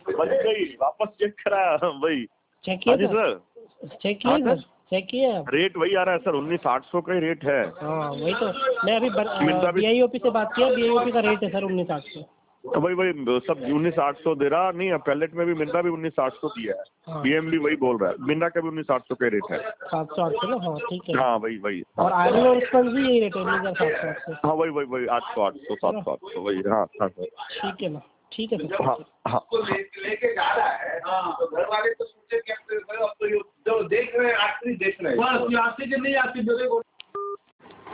बच गई, वापस चेक करा भाई। चेक किया सर? चेक किया सर, चेक किया। रेट वही आ रहा है सर, 19,800 का ही रेट है। हाँ वही तो, मैं अभी BIOP से बात किया, BIOP का रेट है सर 19,800। तो वही सब 19,800 दे रहा नहीं है। पैलेट में भी मिंदा भी 19,800 की है। हाँ। BM भी वही बोल रहा है, मिंदा का भी 19,800 का रेट है। 700-800 ना? हाँ ठीक है। हाँ वही और आयरन और स्पंज भी यही रेट है 19,700। हाँ वही 800 700 वही। हाँ ठीक है ना, ठीक है सर। हाँ हाँ लेके जा रहा है। तो घर वाले तो सोचे कि अब तो जो देख रहे हैं आखिरी देख रहे हैं, बस आते कि नहीं आते जो देखो।